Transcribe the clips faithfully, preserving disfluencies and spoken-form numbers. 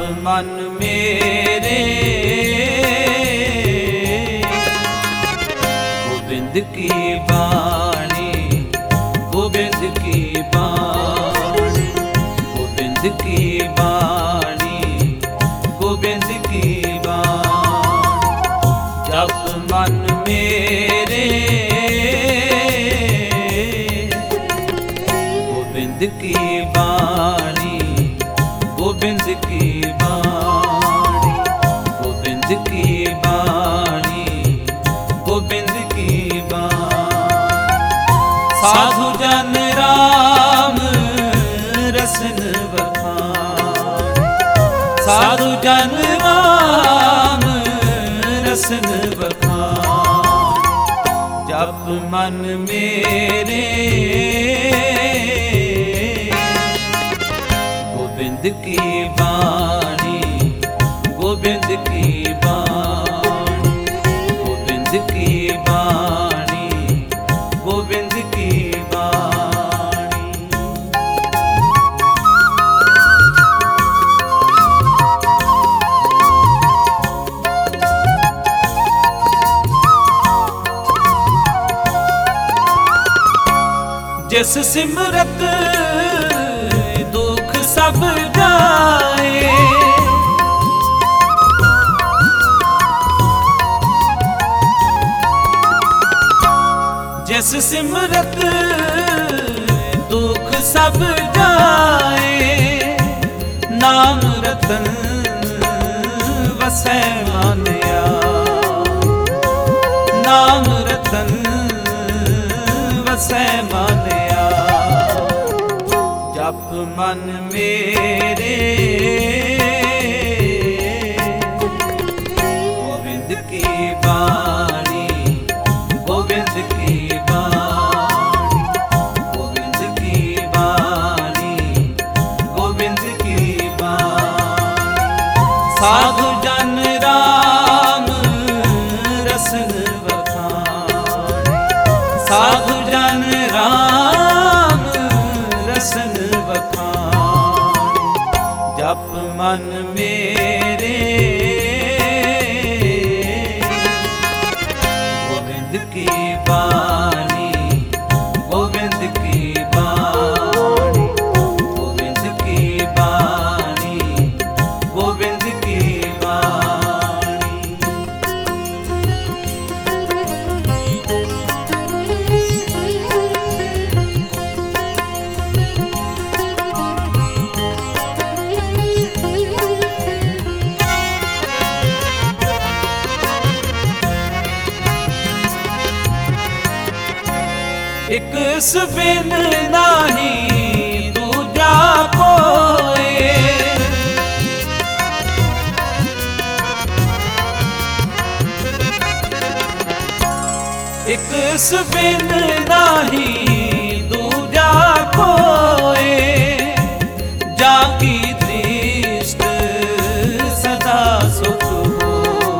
मन मेरे गोबिंद की बाणी, गोबिंद की बाणी, गोबिंद की बाणी, गोबिंद की बाणी। जप मन मेरे गोबिंद की बाणी, गोबिंद की बाणी, गोबिंद की बाणी, गोबिंद की बाणी। साधु जन राम रसन बखान, साधु जन राम रसन बखान। जप मन मेरे गोबिंद की बाणी, गोबिंद की बाणी, गोबिंद की बाणी, गोबिंद की बाणी। जिस सिमरत दुख सब जाए, जिस सिमरत दुख सब जाए। नाम रतन वसै मानिया, नाम रतन वसै मानिया। जप मन मेरे गोबिंद की बाणी, गोबिंद की बाणी, गोबिंद की बाणी, गोबिंद की बाणी। साधु जन राम रसन बखान, साधु जन राम रसन बखान। जप मन मेरे गोबिंद की बाणी, गोबिंद की बाणी, गोबिंद की बाणी, गोबिंद की बाणी। एक सबिन नाही दूजा कोई, एक सबिन नाही दूजा कोई। जाकी दृष्टि सदा सुख हो,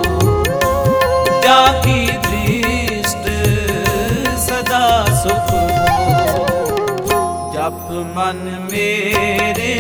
जाकी दृष्टि सदा सुख हो। जप मन मेरे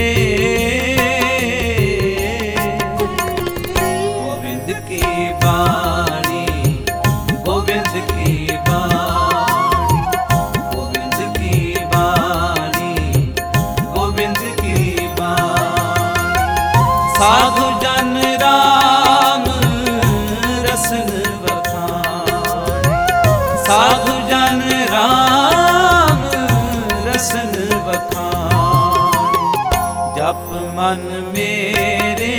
गोबिंद की बाणी, गोबिंद की बाणी, गोबिंद की बाणी, गोबिंद की बाणी। साधु जन राम रसन बखान, साधु जन राम रसन बखान। जप मन मेरे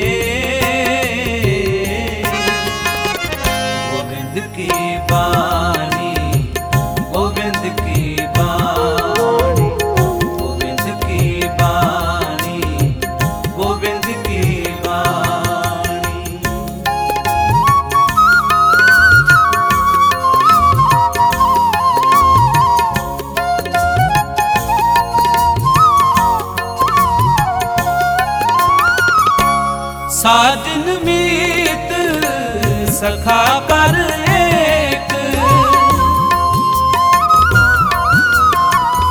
गोबिंद की बाणी, गोबिंद की बाणी, गोबिंद की बाणी, गोबिंद की बाणी। साजन मीत सखा कर एक,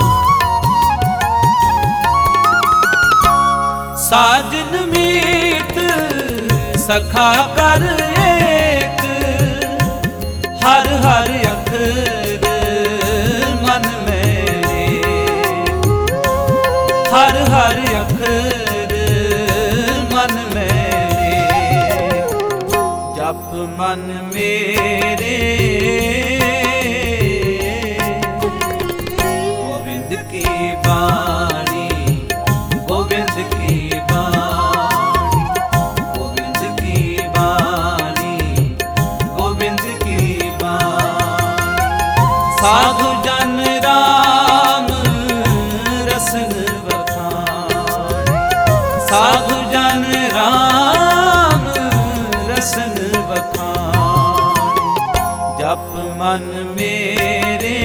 साजन मीत सखा कर एक, हर हर अखर मन मेरे, हर हर अखर मन मेरे, जप मन मेरे गोविंद की बाणी, गोविंद की बाणी, गोविंद की बाणी, गोविंद की बाणी। साधु जन राम रसन बखानी, साधु जन राम रसन बखानी, जप मन मेरे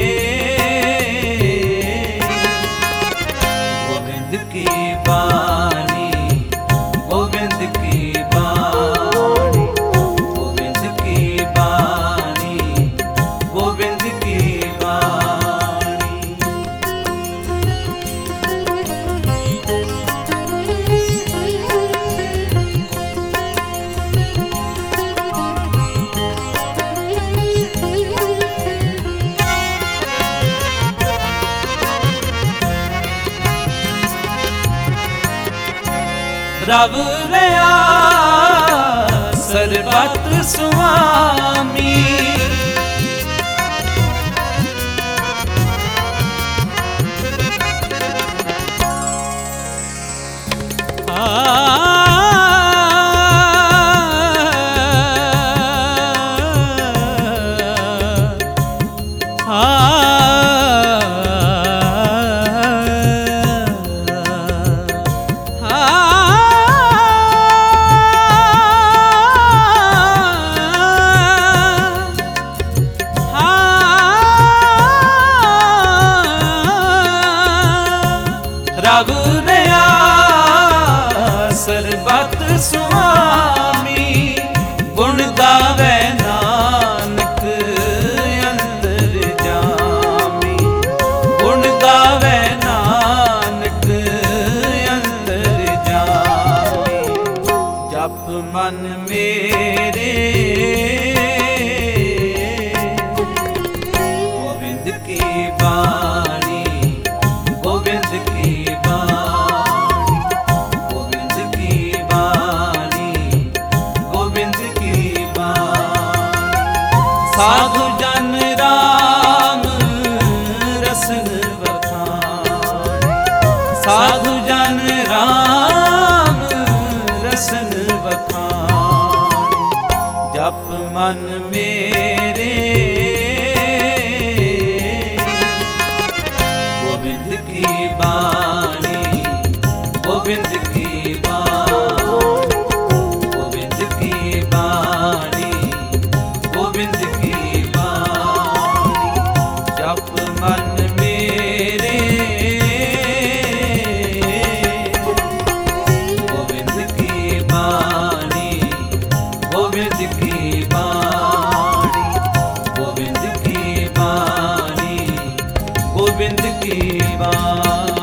गोविंद की बाणी, गोविंद की बाणी, गोविंद की बाणी, गोविंद की बाणी। रब रया सर्बत स्वामी, रब रया सर्बत स्वामी, गुण गावे नानक अंतर जामी, गुण गावे नानक अंतर जामी, जप मन मेरे गोविंद की बाणी, गोविंद की बाणी, गोविंद की बाणी, गोविंद की बाणी। साधु जन राम रसन बखानी, साधु जन राम रसन बखानी, जप मन मेरे गोविंद की बाणी, गोविंद की बाणी, गोविंद की बाणी, गोविंद की बाणी, जप मन मेरे गोविंद की बाणी, गोविंद की बाणी, गोविंद की बाणी, गोविंद की बाणी।